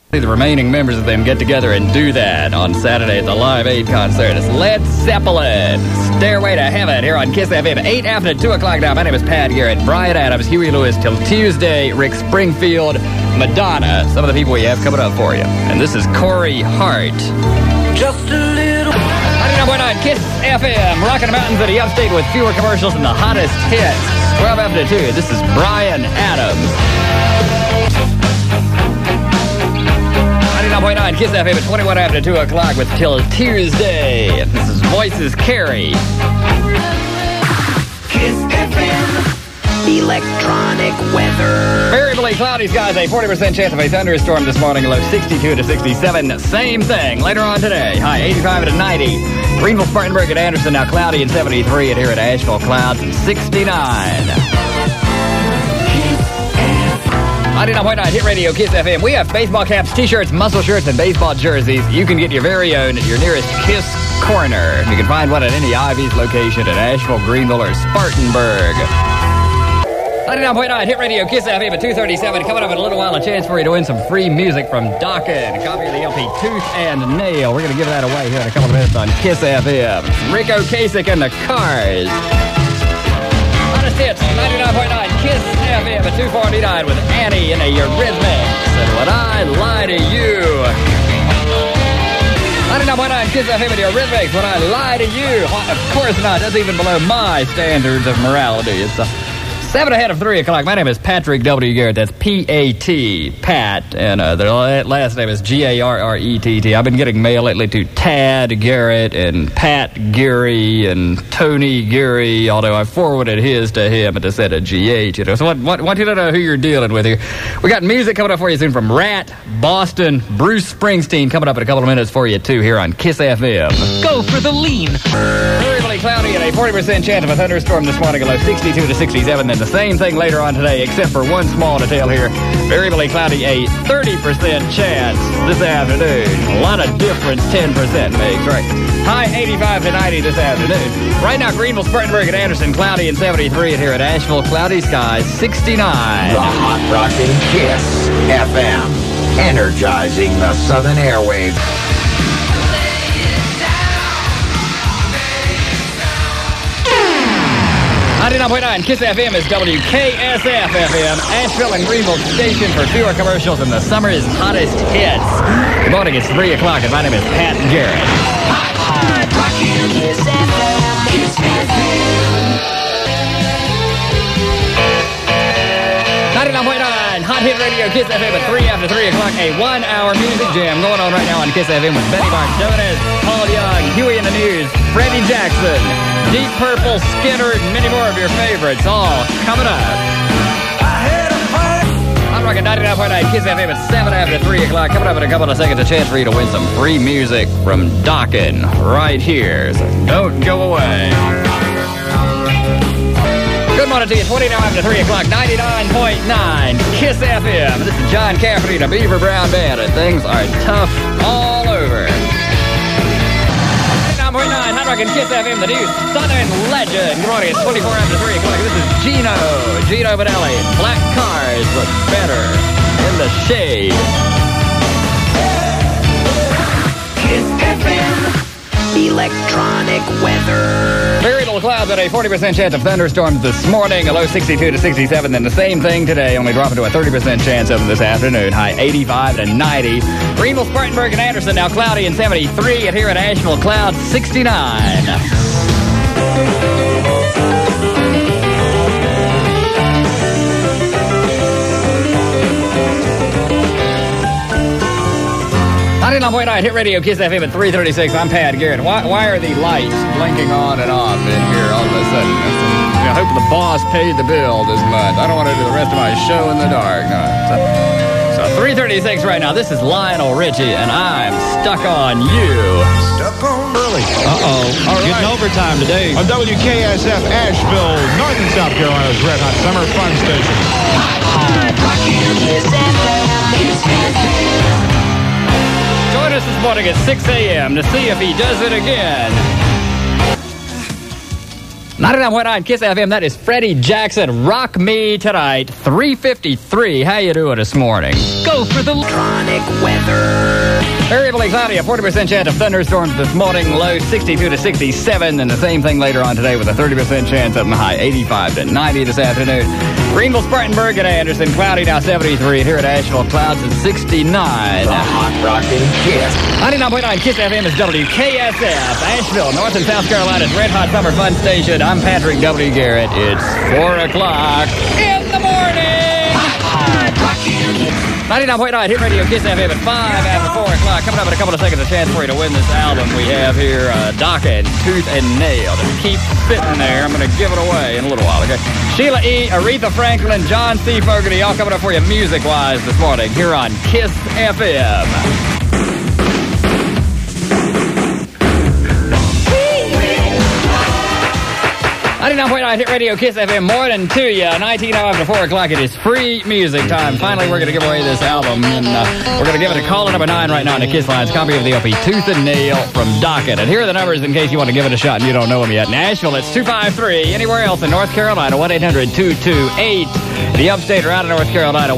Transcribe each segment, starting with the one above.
The remaining members of them get together and do that on Saturday at the Live Aid concert. It's Led Zeppelin, Stairway to Heaven, here on Kiss FM. 8 after 2 o'clock now. My name is Pat Garrett. Brian Adams, Huey Lewis till Tuesday. Rick Springfield, Madonna. Some of the people we have coming up for you. And this is Corey Hart. Just a little. 99.9 Kiss FM. Rocking the mountains of the upstate with fewer commercials and the hottest hits. 12 after 2. This is Brian Adams. 99.9 Kiss FM at 21 after 2 o'clock with till Tuesday. This is Voices Carry. Kiss FM. Electronic weather. Variably cloudy skies, a 40% chance of a thunderstorm this morning, low 62 to 67. Same thing later on today. High 85 to 90. Greenville, Spartanburg, and Anderson now cloudy and 73. And here at Asheville, clouds and 69. 99.9 Hit Radio Kiss FM. We have baseball caps, t-shirts, muscle shirts, and baseball jerseys. You can get your very own at your nearest Kiss Corner. You can find one at any Ivy's location at Asheville, Greenville, or Spartanburg. 99.9 Hit Radio Kiss FM at 2:37. Coming up in a little while, a chance for you to win some free music from Dokken. A copy of the LP Tooth and Nail. We're going to give that away here in a couple of minutes on Kiss FM. Rico Kasich and the Cars. Hottest hits, 99.9 Kiss FM at 2:49 with Annie in a Eurythmics. And When I Lie to You. 99.9 Kiss FM at Eurythmics. When I Lie to You. Of course not. That's even below my standards of morality. It's 7 ahead of 3 o'clock. My name is Patrick W. Garrett. That's P-A-T, Pat. And their last name is G-A-R-R-E-T-T. I've been getting mail lately to Tad Garrett and Pat Geary and Tony Geary, although I forwarded his to him and just said a G-H. You know. So I want you to know who you're dealing with here. We got music coming up for you soon from Rat, Boston, Bruce Springsteen coming up in a couple of minutes for you, too, here on Kiss FM. Go for the lean. Variably cloudy and a 40% chance of a thunderstorm this morning, low 62 to 67. Then the same thing later on today, except for one small detail here. Variably cloudy, a 30% chance this afternoon. A lot of difference 10% makes, right? High 85 to 90 this afternoon. Right now, Greenville, Spartanburg, and Anderson, cloudy and 73. And here at Asheville, cloudy skies, 69. The hot rockin' Kiss FM. Energizing the Southern airwaves. 99.9 Kiss FM is WKSF FM, Asheville and Greenville station for fewer commercials and the summer's hottest hits. Good morning, it's 3 o'clock, and my name is Pat Garrett. Hot rockin' Kiss FM. Kiss FM. 99.9 Hot Hit Radio Kiss FM at 3 after 3 o'clock. A 1-hour music jam going on right now on Kiss FM with Benny Barnes, Paul Young, Huey in the News, Freddie Jackson, Deep Purple, Skinner, and many more of your favorites, all coming up. I'm rocking 99.9 Kiss FM at 7 after 3 o'clock. Coming up in a couple of seconds, a chance for you to win some free music from Dokken right here. So don't go away. Good morning to you, 29 after 3 o'clock, 99.9 Kiss FM. This is John Cafferty, the Beaver Brown Band, and things are tough all over. 99.9 Hot Rockin' Kiss FM, the new Southern legend. Good morning, it's 24 after 3 o'clock. This is Gino Vanelli. Black cars look better in the shade. Kiss FM. Electronic weather. Very little clouds and a 40% chance of thunderstorms this morning, a low 62 to 67. Then the same thing today, only dropping to a 30% chance of them this afternoon, high 85 to 90. Greenville, Spartanburg, and Anderson now cloudy and 73. And here at Asheville, clouds 69. Hit Radio Kiss FM at 3:36. I'm Pat Garrett. Why are the lights blinking on and off in here all of a sudden? I hope the boss paid the bill this month. I don't want to do the rest of my show in the dark. No. So 3:36 right now. This is Lionel Richie, and I'm Stuck on You. Stuck on early. All right. Getting overtime today. On WKSF Asheville, North and South Carolina's Red Hot Summer Fun Station. Join us this morning at 6 a.m. to see if he does it again. 99.9 Kiss FM, that is Freddie Jackson. Rock Me Tonight, 3:53. How you doing this morning? Go for the electronic weather. Variably cloudy, a 40% chance of thunderstorms this morning, low 62 to 67, and the same thing later on today with a 30% chance of a high 85 to 90 this afternoon. Greenville, Spartanburg, and Anderson, cloudy now 73. Here at Asheville, clouds at 69. The Hot Rockin' Kiss. 99.9 Kiss FM is WKSF, Asheville, North and South Carolina's Red Hot Summer Fun Station. I'm Patrick W. Garrett. It's 4 o'clock in the morning. Hot Rockin' 99.9 Hit Radio Kiss FM at 5 after 4 o'clock. Coming up in a couple of seconds, a chance for you to win this album we have here, Dokken, Tooth and Nail. Just keep sitting there. I'm going to give it away in a little while, okay? Sheila E., Aretha Franklin, John C. Fogerty, all coming up for you music-wise this morning here on Kiss FM. 99.9 Hit Radio Kiss FM, morning to you. 19 after 4 o'clock, it is free music time. Finally, we're going to give away this album, and we're going to give it a caller number 9 right now on the Kiss Lines. Copy of the LP Tooth and Nail from Dokken. And here are the numbers in case you want to give it a shot and you don't know them yet. Nashville, it's 253. Anywhere else in North Carolina, 1-800-228. The upstate or out of North Carolina,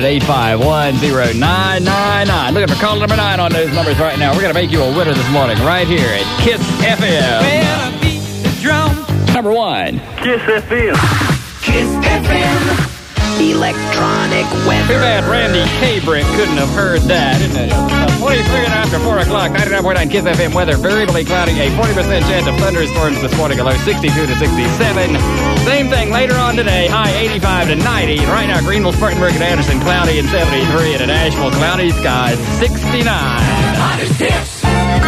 1-800-851-0999. Looking for caller number 9 on those numbers right now. We're going to make you a winner this morning right here at Kiss FM. When I beat the drum. Number 1. Kiss FM. Kiss FM. Electronic weather. Too bad Randy Cabrick couldn't have heard that, isn't it? 23 and after 4 o'clock, 99.9 Kiss FM weather. Variably cloudy, a 40% chance of thunderstorms this morning, a low 62 to 67. Same thing later on today, high 85 to 90. Right now, Greenville, Spartanburg, and Anderson, cloudy and 73. And at Asheville, cloudy skies, 69. Hottest hits.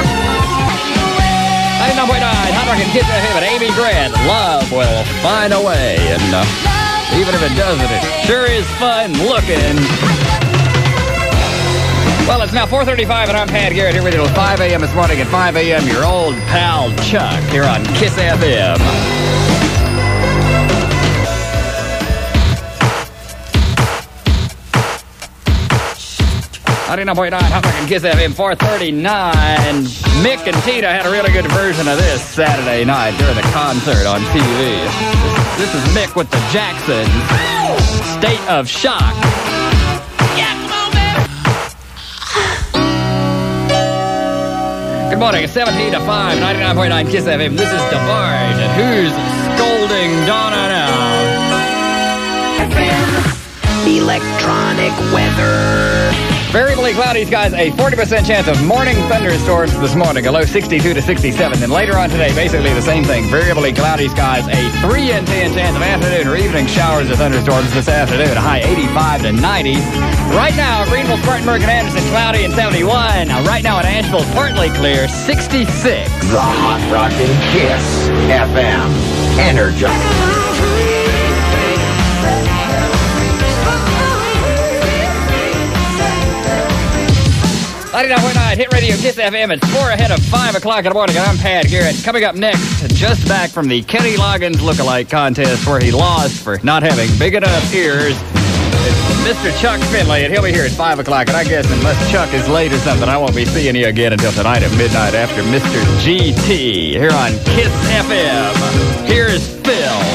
99.9 Hot Rockin' Kiss FM at Amy Grant. Love will find a way. And even if it doesn't, it sure is fun looking. Well, it's now 4:35 and I'm Pat Garrett here with you till 5 a.m. this morning. At 5 a.m., your old pal Chuck here on Kiss FM. 99.9 Hot Rockin' Kiss FM, 439. Mick and Tina had a really good version of this Saturday night during the concert on TV. This is Mick with the Jacksons. State of Shock. Yeah, come on, man. Good morning, it's 17 to 5, 99.9 Kiss FM. This is DeBarge, and who's scolding Donna now? Electronic weather. Variably cloudy skies, a 40% chance of morning thunderstorms this morning, a low 62 to 67. Then later on today, basically the same thing. Variably cloudy skies, a 3 in 10 chance of afternoon or evening showers or thunderstorms this afternoon, a high 85 to 90. Right now, Greenville, Spartanburg, and Anderson, cloudy and 71. Now, right now at Asheville, partly clear, 66. The Hot Rockin' Kiss FM. Energize. 99.9 Hit Radio Kiss FM. It's 4 ahead of 5 o'clock in the morning, and I'm Pat Garrett. Coming up next, just back from the Kenny Loggins lookalike contest where he lost for not having big enough ears. It's Mr. Chuck Finley, and he'll be here at 5 o'clock. And I guess unless Chuck is late or something, I won't be seeing you again until tonight at midnight after Mr. GT here on Kiss FM. Here's Phil.